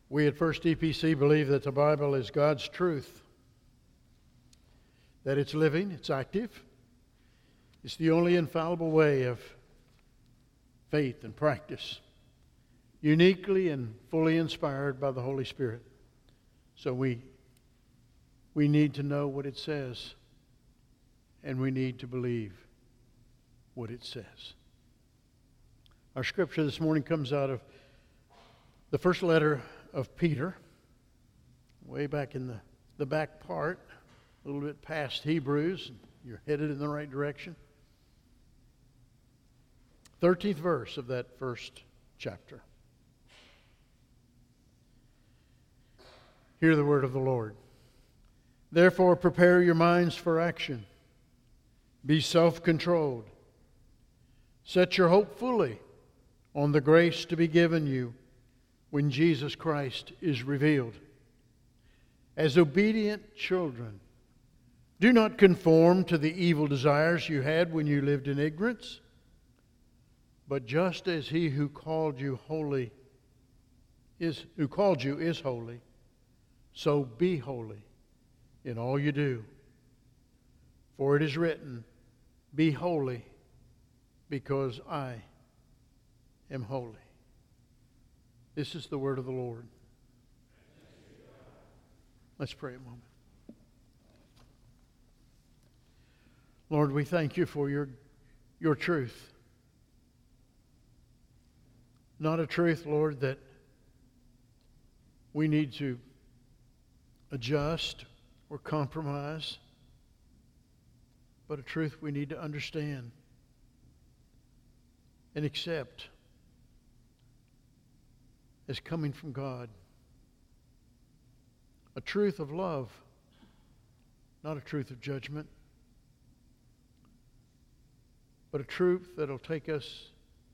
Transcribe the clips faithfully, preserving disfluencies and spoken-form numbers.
We at First E P C believe that the Bible is God's truth, that it's living, it's active. It's the only infallible way of faith and practice, uniquely and fully inspired by the Holy Spirit. So we, we need to know what it says, and we need to believe what it says. Our scripture this morning comes out of the first letter of Peter, way back in the, the back part, a little bit past Hebrews. You're headed in the right direction. thirteenth verse of that first chapter. Hear the word of the Lord. Therefore, prepare your minds for action. Be self-controlled. Set your hope fully on the grace to be given you when Jesus Christ is revealed. As obedient children, do not conform to the evil desires you had when you lived in ignorance, but just as he who called you holy is who called you is holy, so be holy in all you do. For it is written, be holy, because I am holy. This is the word of the Lord. Let's pray a moment. Lord, we thank you for your, your truth. Not a truth, Lord, that we need to adjust or compromise, but a truth we need to understand and accept as coming from God. A truth of love, not a truth of judgment, but a truth that will take us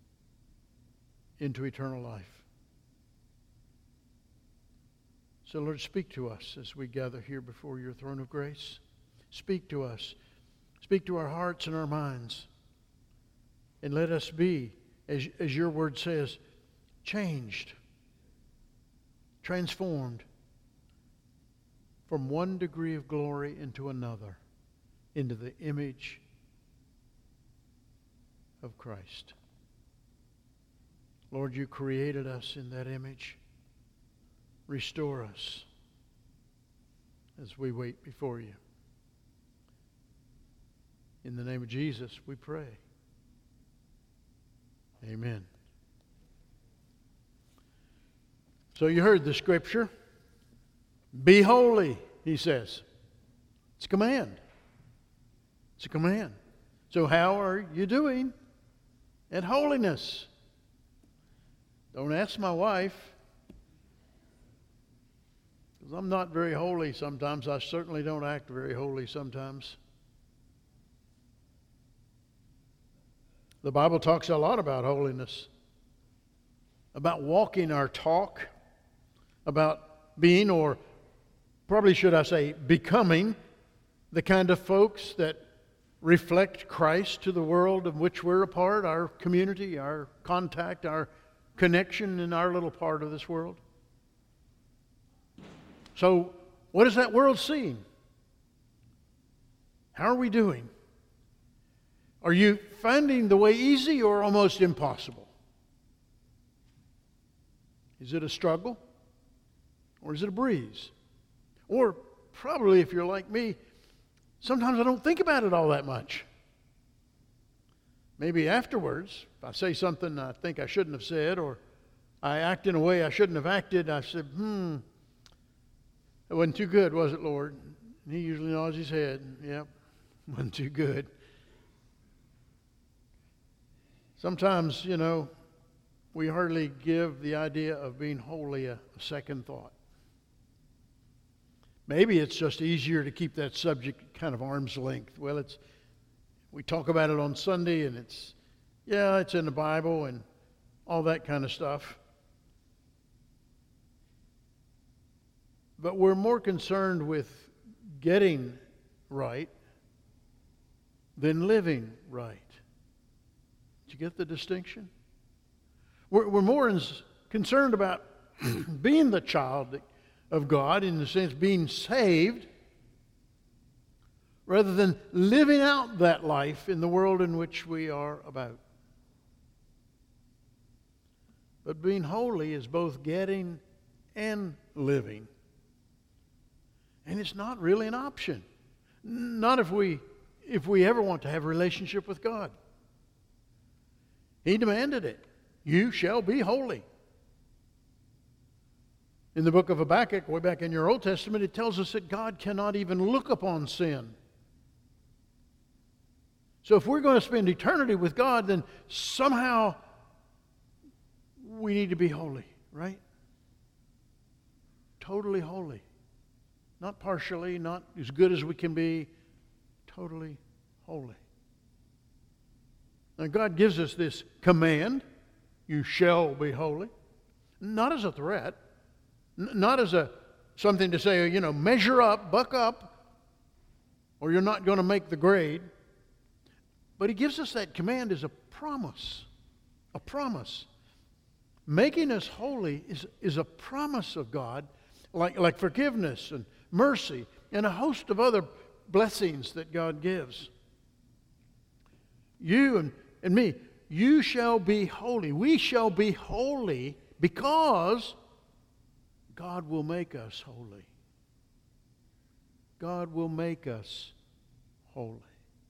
into eternal life. So Lord, speak to us as we gather here before your throne of grace. Speak to us. Speak to our hearts and our minds. And let us be, as, as your word says, changed, transformed from one degree of glory into another, into the image of Christ. Lord, you created us in that image. Restore us as we wait before you. In the name of Jesus, we pray. Amen. So you heard the scripture. Be holy, he says. It's a command. It's a command. So how are you doing at holiness? Don't ask my wife, because I'm not very holy sometimes. I certainly don't act very holy sometimes. The Bible talks a lot about holiness, about walking our talk, about being, or probably should I say becoming, the kind of folks that reflect Christ to the world of which we're a part, our community, our contact, our connection in our little part of this world. So, what is that world seeing? How are we doing? Are you finding the way easy or almost impossible? Is it a struggle? Or is it a breeze? Or probably, if you're like me, sometimes I don't think about it all that much. Maybe afterwards, if I say something I think I shouldn't have said, or I act in a way I shouldn't have acted, I said, hmm, it wasn't too good, was it, Lord? And he usually nods his head. Yep, wasn't too good. Sometimes, you know, we hardly give the idea of being holy a, a second thought. Maybe it's just easier to keep that subject kind of arm's length. Well, it's we talk about it on Sunday, and it's, yeah, it's in the Bible and all that kind of stuff. But we're more concerned with getting right than living right. Did you get the distinction? We're, we're more ins- concerned about being the child of God, in the sense being saved, rather than living out that life in the world in which we are about. But being holy is both getting and living. And it's not really an option. Not if we if we ever want to have a relationship with God. He demanded it. You shall be holy. In the book of Habakkuk, way back in your Old Testament, it tells us that God cannot even look upon sin. So if we're going to spend eternity with God, then somehow we need to be holy, right? Totally holy. Not partially, not as good as we can be. Totally holy. Now God gives us this command, you shall be holy, not as a threat, n- not as a something to say, you know, measure up, buck up, or you're not going to make the grade. But he gives us that command as a promise, a promise. Making us holy is, is a promise of God, like, like forgiveness and mercy and a host of other blessings that God gives. You and, and me, you shall be holy. We shall be holy because God will make us holy. God will make us holy.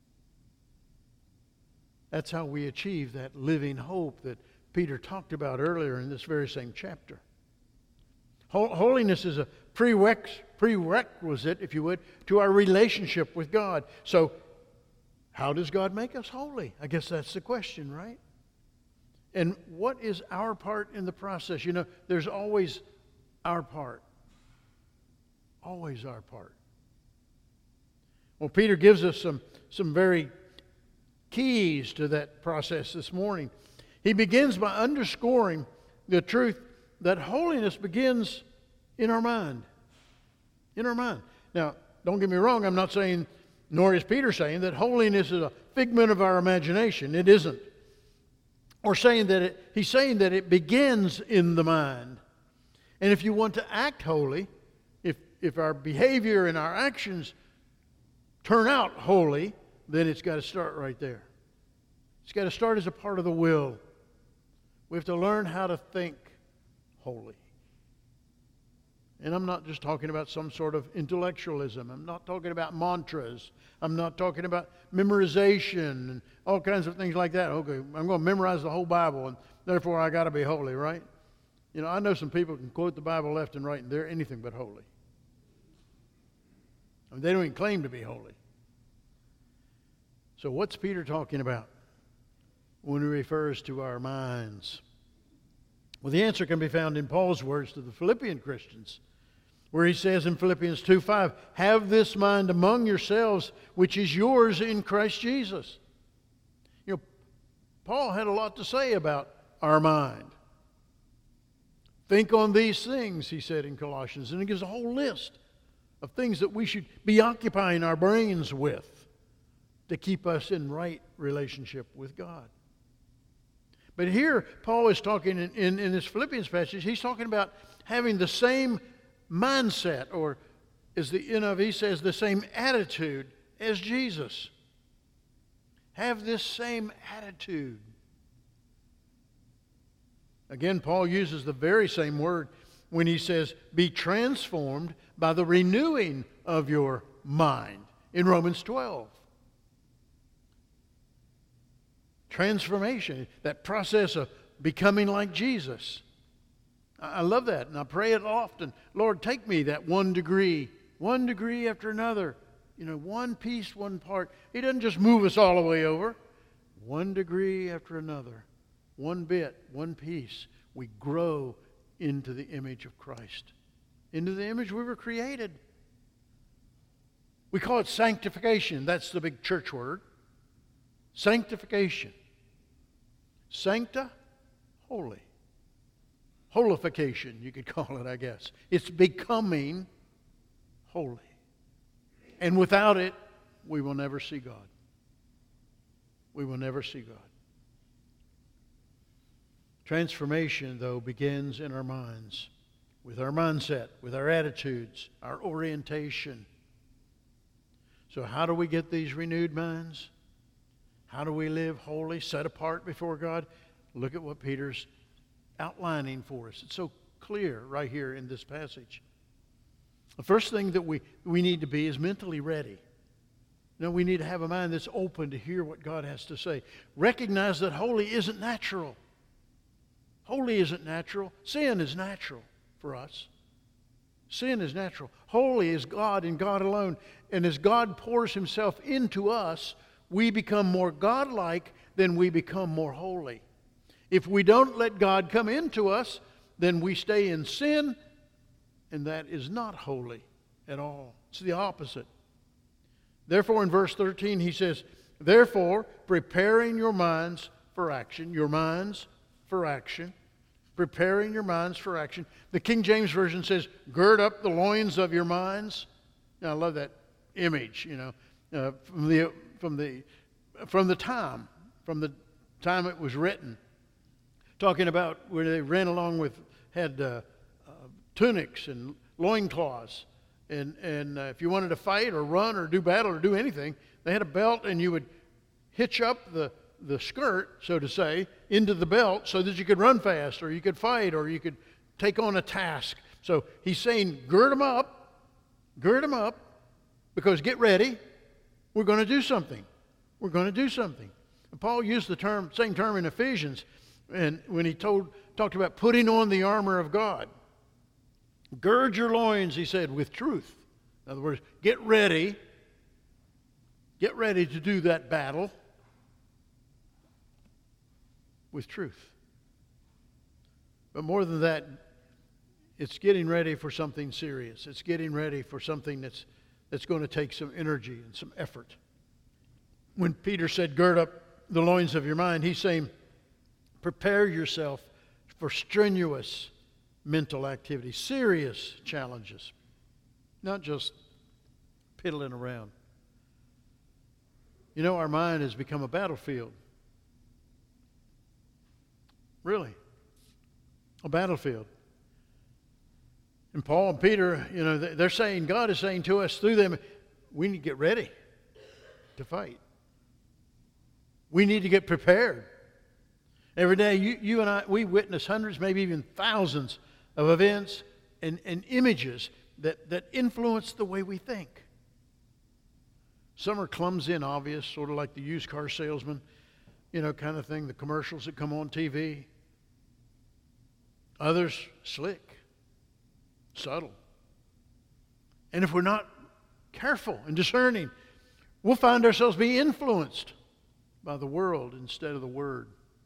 That's how we achieve that living hope that Peter talked about earlier in this very same chapter. Holiness is a prerequisite, if you would, to our relationship with God. So, how does God make us holy? I guess that's the question, right? And what is our part in the process? You know, there's always our part. Always our part. Well, Peter gives us some, some very keys to that process this morning. He begins by underscoring the truth that holiness begins in our mind. In our mind. Now, don't get me wrong, I'm not saying, nor is Peter saying, that holiness is a figment of our imagination. It isn't. Or saying that it, he's saying that it begins in the mind. And if you want to act holy, if, if our behavior and our actions turn out holy, then it's got to start right there. It's got to start as a part of the will. We have to learn how to think holy. And I'm not just talking about some sort of intellectualism. I'm not talking about mantras. I'm not talking about memorization and all kinds of things like that. Okay, I'm going to memorize the whole Bible, and therefore I got to be holy, right? You know, I know some people can quote the Bible left and right, and they're anything but holy. I mean, they don't even claim to be holy. So what's Peter talking about when he refers to our minds? Well, the answer can be found in Paul's words to the Philippian Christians, where he says in Philippians two five, have this mind among yourselves, which is yours in Christ Jesus. You know, Paul had a lot to say about our mind. Think on these things, he said in Colossians, and he gives a whole list of things that we should be occupying our brains with to keep us in right relationship with God. But here, Paul is talking in, in, in this Philippians passage, he's talking about having the same mindset, or as the N I V says, the same attitude as Jesus. Have this same attitude. Again, Paul uses the very same word when he says, be transformed by the renewing of your mind in Romans twelve. Transformation, that process of becoming like Jesus. I love that, and I pray it often. Lord, take me that one degree, one degree after another. You know, one piece, one part. He doesn't just move us all the way over. One degree after another. One bit, one piece. We grow into the image of Christ. Into the image we were created. We call it sanctification. That's the big church word. Sanctification. Sancta, holy. Holification, you could call it, I guess. It's becoming holy. And without it, we will never see God. We will never see God. Transformation, though, begins in our minds. with our mindset, with our attitudes, our orientation. So how do we get these renewed minds? How do we live holy, set apart before God? Look at what Peter's outlining for us. It's so clear right here in this passage. The first thing that we, we need to be is mentally ready. You know, we need to have a mind that's open to hear what God has to say. Recognize that holy isn't natural. Holy isn't natural. Sin is natural for us. Sin is natural. Holy is God and God alone. And as God pours himself into us, we become more godlike, then we become more holy. If we don't let God come into us, then we stay in sin, and that is not holy at all. It's the opposite. Therefore, in verse thirteen, he says, therefore, preparing your minds for action, your minds for action, preparing your minds for action. The King James Version says, gird up the loins of your minds. Now, I love that image, you know, uh, from the from the from the time, from the time it was written, talking about where they ran along with, had uh, uh, tunics and loincloths. And, and uh, if you wanted to fight or run or do battle or do anything, they had a belt, and you would hitch up the, the skirt, so to say, into the belt so that you could run fast or you could fight or you could take on a task. So he's saying, gird them up, gird them up, because get ready. We're going to do something. We're going to do something. And Paul used the term, same term in Ephesians, and when he told, talked about putting on the armor of God. Gird your loins, he said, with truth. In other words, get ready. Get ready to do that battle with truth. But more than that, it's getting ready for something serious. It's getting ready for something that's, that's going to take some energy and some effort. When Peter said, gird up the loins of your mind, he's saying, prepare yourself for strenuous mental activity, serious challenges, not just piddling around. You know, our mind has become a battlefield. Really, a battlefield. And Paul and Peter, you know, they're saying, God is saying to us through them, we need to get ready to fight. We need to get prepared. Every day, you, you and I, we witness hundreds, maybe even thousands of events and, and images that, that influence the way we think. Some are clumsy and obvious, sort of like the used car salesman, you know, kind of thing, the commercials that come on T V. Others, slick, subtle. And if we're not careful and discerning, we'll find ourselves being influenced by the world instead of the Word.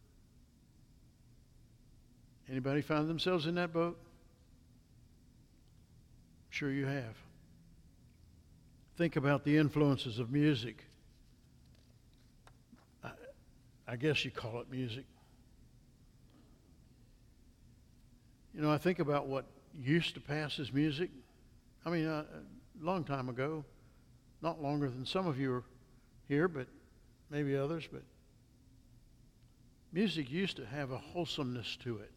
Anybody found themselves in that boat? Sure you have. Think about the influences of music. I, I guess you call it music. You know, I think about what used to pass as music. I mean, uh, a long time ago, not longer than some of you are here, but maybe others, but music used to have a wholesomeness to it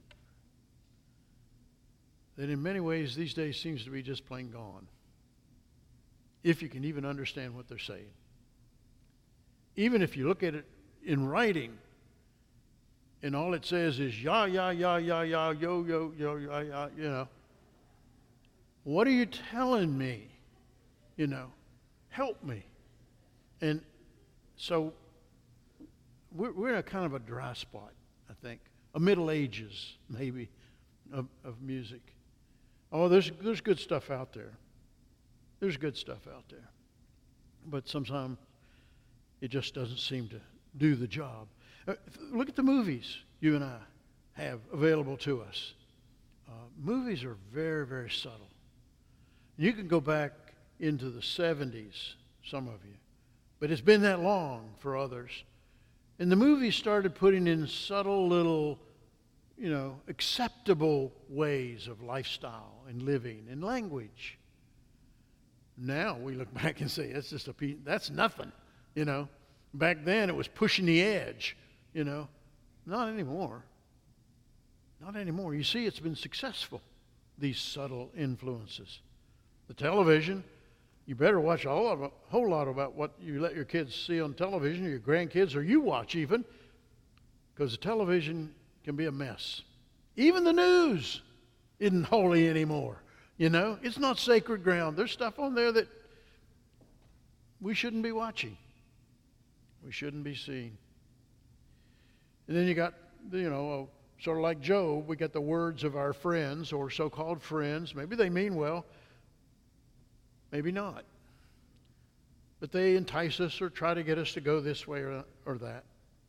that in many ways these days seems to be just plain gone, if you can even understand what they're saying. Even if you look at it in writing, and all it says is ya, ya, ya, ya, ya, yo, yo, yo, ya, ya, you know. What are you telling me? You know, help me. And so we're, we're in a kind of a dry spot, I think. A Middle Ages, maybe, of, of music. Oh, there's there's good stuff out there. There's good stuff out there. But sometimes it just doesn't seem to do the job. Uh, look at the movies you and I have available to us. Uh, movies are very, very subtle. You can go back into the seventies, some of you, but it's been that long for others. And the movies started putting in subtle little, you know, acceptable ways of lifestyle and living and language. Now we look back and say, that's just a piece, that's nothing, you know. Back then it was pushing the edge, you know. Not anymore. Not anymore. You see, it's been successful. these subtle influences. The television, you better watch a whole, lot, a whole lot about what you let your kids see on television, or your grandkids, or you watch even, because the television can be a mess. Even the news isn't holy anymore. You know, it's not sacred ground. There's stuff on there that we shouldn't be watching. We shouldn't be seeing. And then you got, you know, sort of like Job, we got the words of our friends or so-called friends. Maybe they mean well, maybe not. But they entice us or try to get us to go this way or, or that.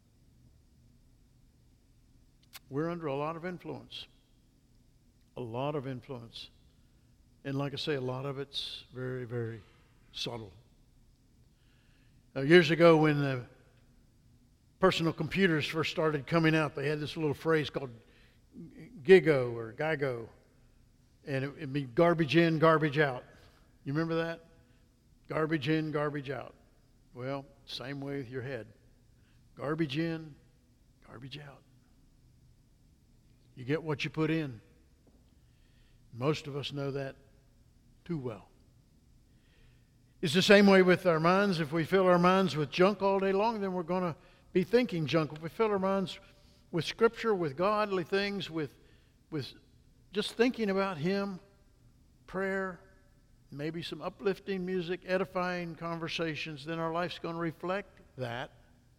We're under a lot of influence. A lot of influence. And like I say, a lot of it's very, very subtle. Uh, years ago when the personal computers first started coming out, they had this little phrase called GIGO or GIGO. And it, it'd be garbage in, garbage out. You remember that? Garbage in, garbage out. Well, same way with your head. Garbage in, garbage out. You get what you put in. Most of us know that too well. It's the same way with our minds. If we fill our minds with junk all day long, then we're going to be thinking junk. If we fill our minds with Scripture, with godly things, with, with just thinking about Him, prayer, maybe some uplifting music, edifying conversations, then our life's going to reflect that.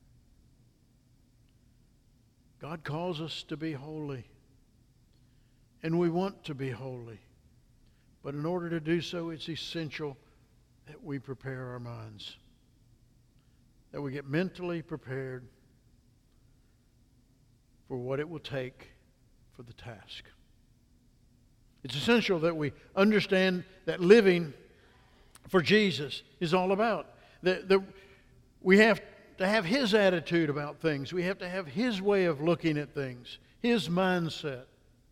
God calls us to be holy. And we want to be holy. But in order to do so, it's essential that we prepare our minds. That we get mentally prepared for what it will take for the task. It's essential that we understand that living for Jesus is all about. That, that we have to have His attitude about things. We have to have His way of looking at things, His mindset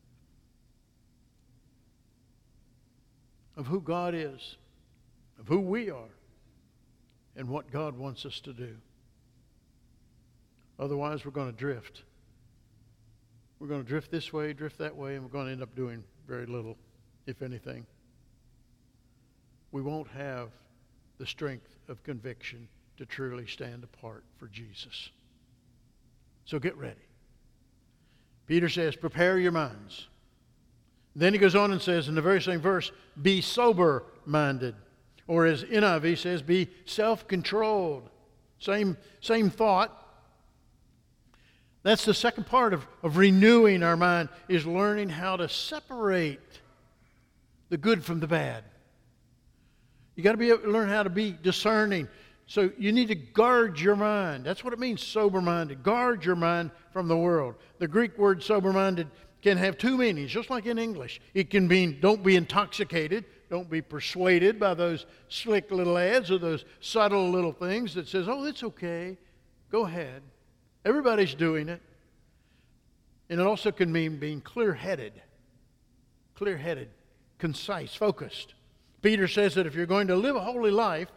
of who God is, of who we are, and what God wants us to do. Otherwise, we're going to drift. We're going to drift this way, drift that way, and we're going to end up doing very little, if anything. We won't have the strength of conviction to truly stand apart for Jesus. So get ready. Peter says, prepare your minds. Then he goes on and says in the very same verse, be sober-minded. Or as N I V says, be self-controlled. Same, same thought. That's the second part of, of renewing our mind, is learning how to separate the good from the bad. You got to be able to learn how to be discerning. So you need to guard your mind. That's what it means, sober-minded. Guard your mind from the world. The Greek word sober-minded can have two meanings, just like in English. It can mean don't be intoxicated, don't be persuaded by those slick little ads or those subtle little things that says, oh, it's okay, go ahead. Everybody's doing it. And it also can mean being clear-headed, clear-headed, concise, focused. Peter says that if you're going to live a holy life,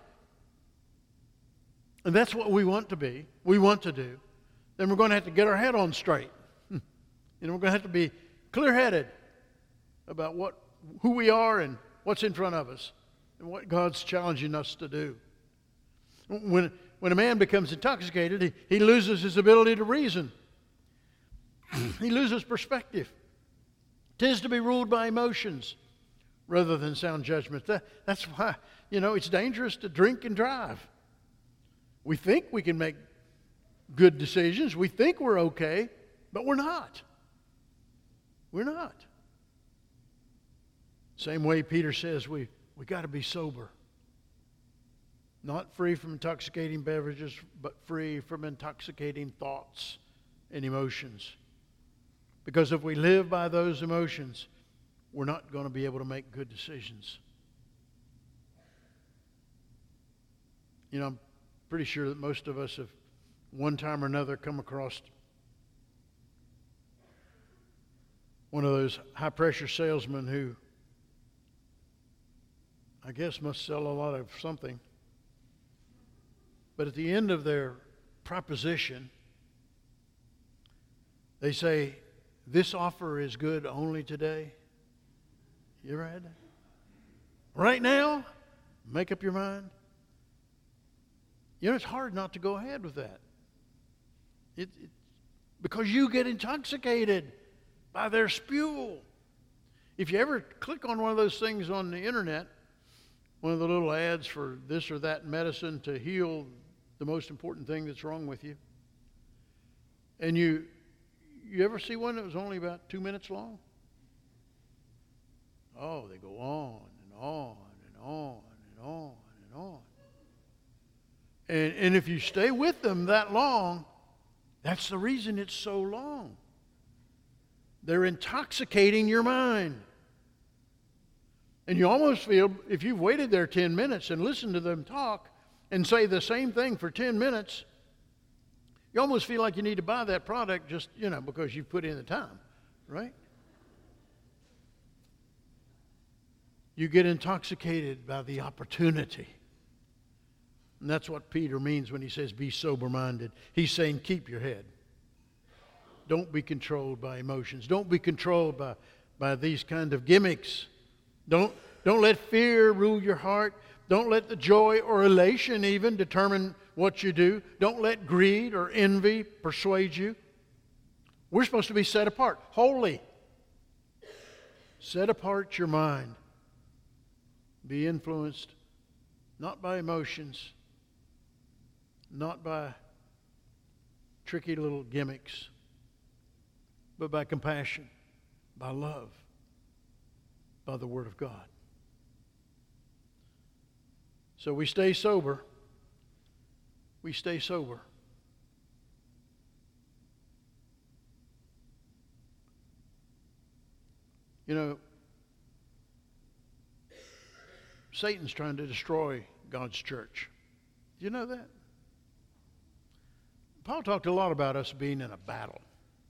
and that's what we want to be, we want to do, then we're going to have to get our head on straight. And we're going to have to be clear-headed about what, who we are and what's in front of us and what God's challenging us to do. When, when a man becomes intoxicated, he, he loses his ability to reason. He loses perspective. Tends to be ruled by emotions rather than sound judgment. That, that's why, you know, it's dangerous to drink and drive. We think we can make good decisions. We think we're okay, but we're not. We're not. Same way Peter says we we got to be sober. Not free from intoxicating beverages, but free from intoxicating thoughts and emotions. Because if we live by those emotions, we're not going to be able to make good decisions. You know, I'm pretty sure that most of us have one time or another come across one of those high-pressure salesmen who, I guess, must sell a lot of something. But at the end of their proposition, they say, this offer is good only today. You ever had that? Right now, make up your mind. You know, it's hard not to go ahead with that. It, it, because you get intoxicated by their spew. If you ever click on one of those things on the internet, one of the little ads for this or that medicine to heal the most important thing that's wrong with you, and you you ever see one that was only about two minutes long? Oh, they go on and on and on and on and on. And, and if you stay with them that long, that's the reason it's so long. They're intoxicating your mind. And you almost feel, if you've waited there ten minutes and listened to them talk and say the same thing for ten minutes, you almost feel like you need to buy that product just, you know, because you've put in the time, right? You get intoxicated by the opportunity. And that's what Peter means when he says be sober-minded. He's saying keep your head. Don't be controlled by emotions. Don't be controlled by, by these kind of gimmicks. Don't, don't let fear rule your heart. Don't let the joy or elation even determine what you do. Don't let greed or envy persuade you. We're supposed to be set apart, holy. Set apart your mind. Be influenced not by emotions, not by tricky little gimmicks, but by compassion, by love, by the Word of God. So we stay sober. We stay sober. You know, Satan's trying to destroy God's church. Do you know that? Paul talked a lot about us being in a battle.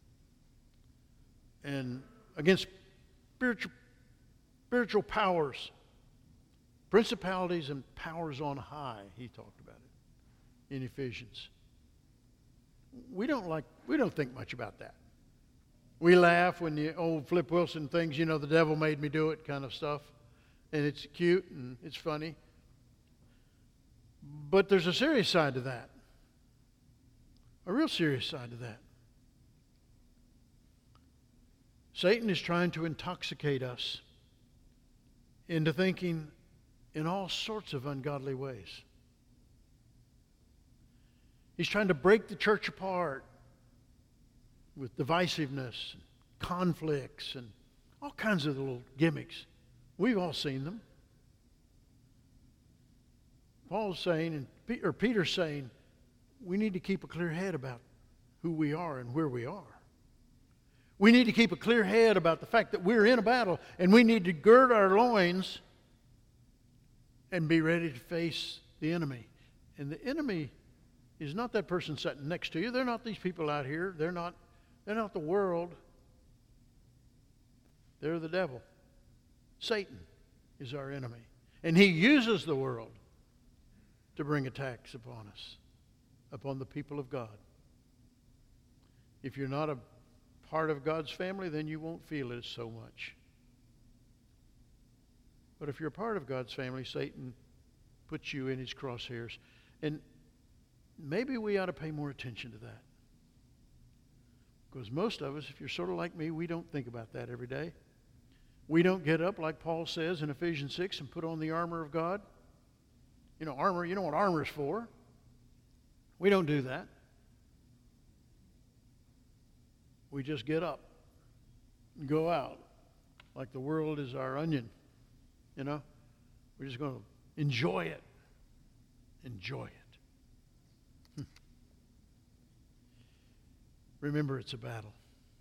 And against spiritual, spiritual powers, principalities and powers on high, he talked about it in Ephesians. We don't like, we don't think much about that. We laugh when the old Flip Wilson things, you know, the devil made me do it kind of stuff. And it's cute and it's funny. But there's a serious side to that. A real serious side to that. Satan is trying to intoxicate us into thinking in all sorts of ungodly ways. He's trying to break the church apart with divisiveness, conflicts, and all kinds of little gimmicks. We've all seen them. Paul's saying, and or Peter's saying, we need to keep a clear head about who we are and where we are. We need to keep a clear head about the fact that we're in a battle, and we need to gird our loins and be ready to face the enemy. And the enemy is not that person sitting next to you. They're not these people out here. They're not, they're not the world. They're the devil. Satan is our enemy. And he uses the world to bring attacks upon us, upon the people of God. If you're not a part of God's family, then you won't feel it so much. But if you're a part of God's family, Satan puts you in his crosshairs. And maybe we ought to pay more attention to that. Because most of us, if you're sort of like me, we don't think about that every day. We don't get up, like Paul says in Ephesians six, and put on the armor of God. You know, armor, you know what armor is for. We don't do that. We just get up and go out like the world is our onion. You know, we're just going to enjoy it. Enjoy it. Remember, it's a battle.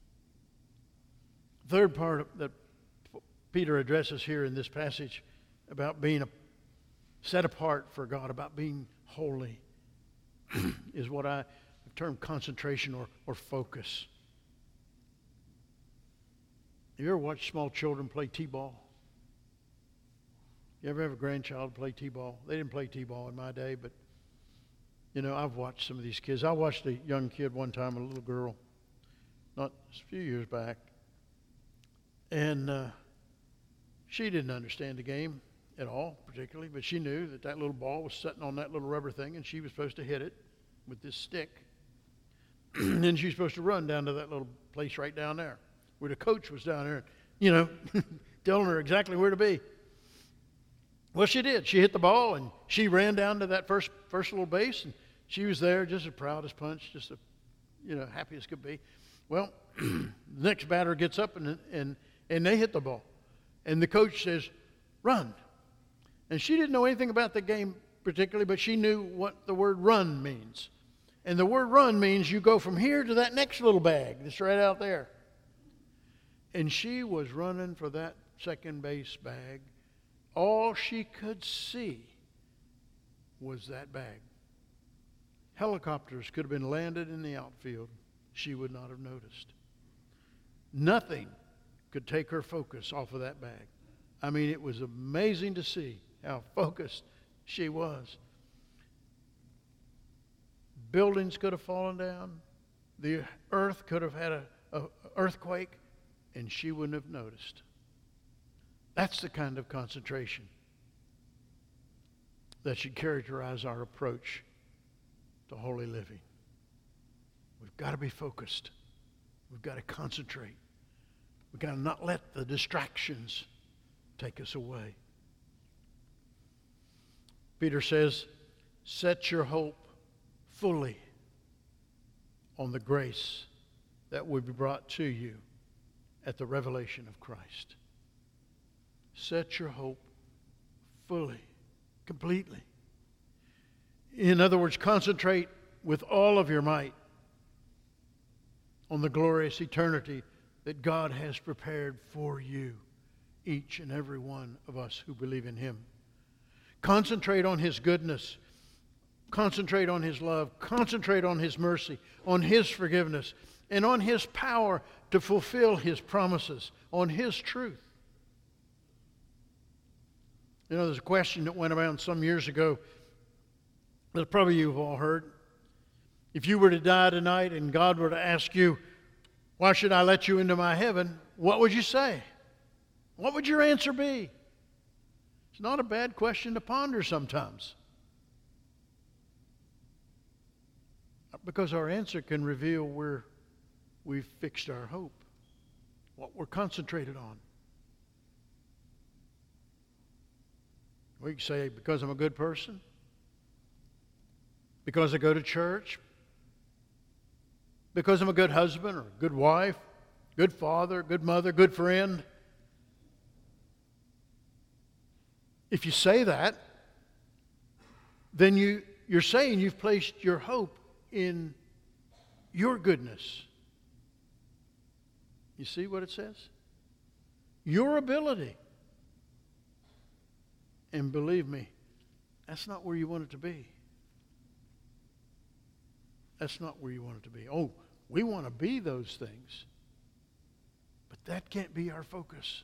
Third part that Peter addresses here in this passage about being a, set apart for God, about being holy, is what I have termed concentration or, or focus. Have you ever watched small children play t-ball? You ever have a grandchild play t-ball? They didn't play t-ball in my day, but, you know, I've watched some of these kids. I watched a young kid one time, a little girl, not a few years back, and uh, She didn't understand the game at all, particularly, but she knew that that little ball was sitting on that little rubber thing, and she was supposed to hit it with this stick. And then she was supposed to run down to that little place right down there, where the coach was down there, you know, telling her exactly where to be. Well, she did. She hit the ball, and she ran down to that first first little base, and she was there just as proud as punch, just, a, you know, happy as could be. Well, the next batter gets up, and, and, and they hit the ball. And the coach says, run. And she didn't know anything about the game particularly, but she knew what the word run means. And the word run means you go from here to that next little bag that's right out there. And she was running for that second base bag. All she could see was that bag. Helicopters could have been landed in the outfield. She would not have noticed. Nothing could take her focus off of that bag. I mean, it was amazing to see how focused she was. Buildings could have fallen down. The earth could have had a, a earthquake, and she wouldn't have noticed. That's the kind of concentration that should characterize our approach to holy living. We've got to be focused. We've got to concentrate. We've got to not let the distractions take us away. Peter says, set your hope fully on the grace that will be brought to you at the revelation of Christ. Set your hope fully, completely. In other words, concentrate with all of your might on the glorious eternity that God has prepared for you, each and every one of us who believe in Him. Concentrate on His goodness. Concentrate on His love. Concentrate on His mercy, on His forgiveness, and on His power to fulfill His promises, on His truth. You know, there's a question that went around some years ago that probably you've all heard. If you were to die tonight and God were to ask you, why should I let you into my heaven? What would you say? What would your answer be? It's not a bad question to ponder sometimes. Because our answer can reveal where we've fixed our hope, what we're concentrated on. We can say, because I'm a good person, because I go to church, because I'm a good husband or a good wife, good father, good mother, good friend. If you say that, then you, you're saying you've placed your hope in your goodness. You see what it says? Your ability. And believe me, that's not where you want it to be. That's not where you want it to be. Oh, we want to be those things. But that can't be our focus.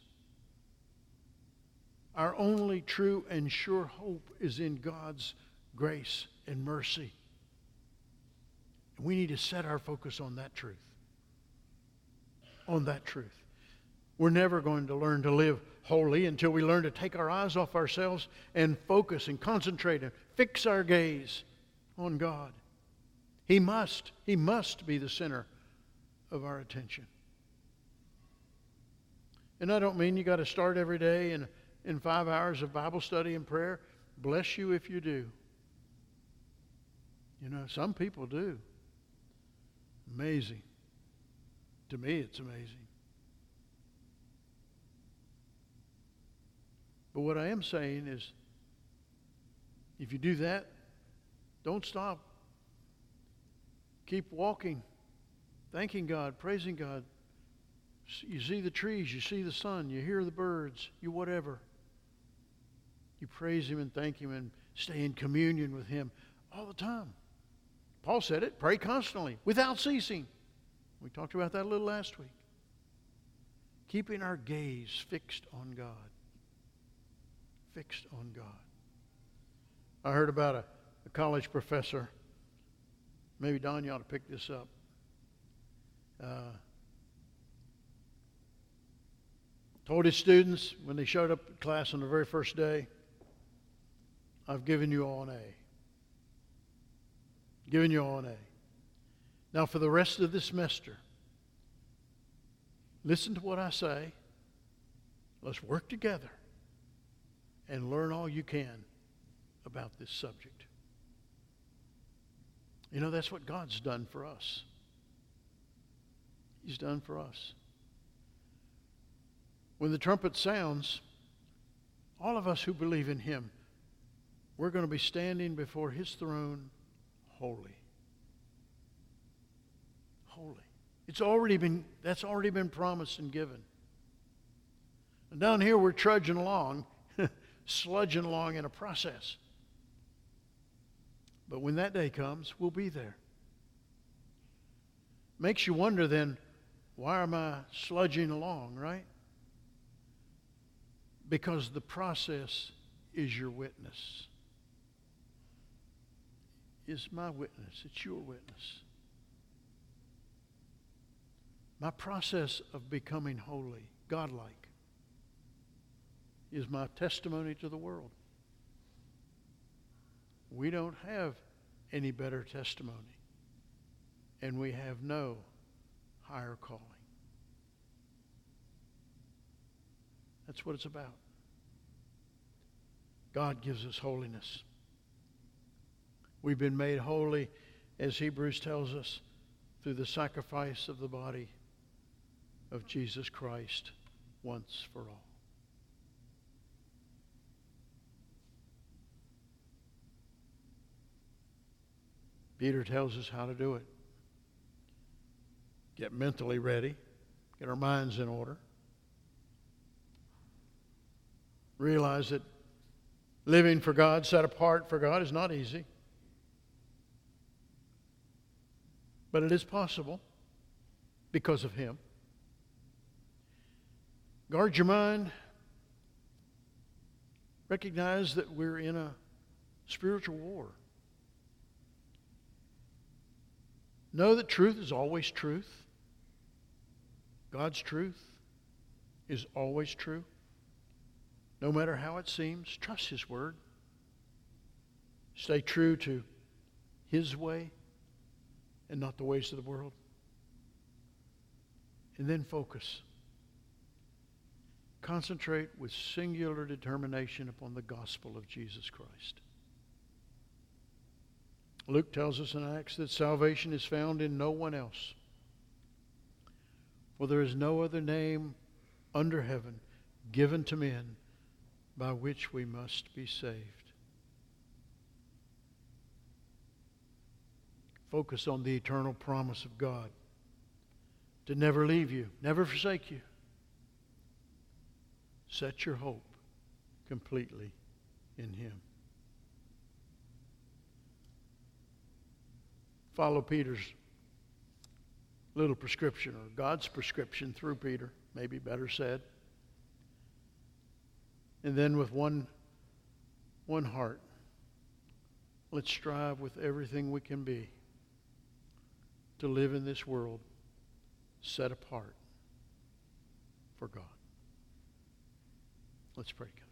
Our only true and sure hope is in God's grace and mercy. And we need to set our focus on that truth. On that truth. We're never going to learn to live holy until we learn to take our eyes off ourselves and focus and concentrate and fix our gaze on God. He must, He must be the center of our attention. And I don't mean you got to start every day in, in five hours of Bible study and prayer. Bless you if you do. You know, some people do. Amazing. To me, it's amazing. But what I am saying is, if you do that, don't stop. Keep walking, thanking God, praising God. You see the trees, you see the sun, you hear the birds, you whatever. You praise Him and thank Him and stay in communion with Him all the time. Paul said it, pray constantly, without ceasing. We talked about that a little last week. Keeping our gaze fixed on God. Fixed on God. I heard about a, a college professor. Maybe Don, you ought to pick this up. Uh, Told his students when they showed up at class on the very first day, I've given you all an A. Given you all an A. Now for the rest of this semester, listen to what I say. Let's work together and learn all you can about this subject. You know, that's what God's done for us. He's done for us. When the trumpet sounds, all of us who believe in Him, we're going to be standing before His throne holy. Holy. It's already been, that's already been promised and given. And down here we're trudging along, sludging along in a process. But when that day comes, we'll be there. Makes you wonder then, why am I sludging along, right? Because the process is your witness. Is my witness. It's your witness. My process of becoming holy, godlike, is my testimony to the world. We don't have any better testimony, and we have no higher calling. That's what it's about. God gives us holiness. We've been made holy, as Hebrews tells us, through the sacrifice of the body of Jesus Christ once for all. Peter tells us how to do it. Get mentally ready. Get our minds in order. Realize that living for God, set apart for God, is not easy. But it is possible because of Him. Guard your mind. Recognize that we're in a spiritual war. Know that truth is always truth. God's truth is always true. No matter how it seems, trust His word. Stay true to His way and not the ways of the world. And then focus. Concentrate with singular determination upon the gospel of Jesus Christ. Luke tells us in Acts that salvation is found in no one else. For there is no other name under heaven given to men by which we must be saved. Focus on the eternal promise of God to never leave you, never forsake you. Set your hope completely in Him. Follow Peter's little prescription, or God's prescription through Peter, maybe better said. And then with one, one heart, let's strive with everything we can be to live in this world set apart for God. Let's pray.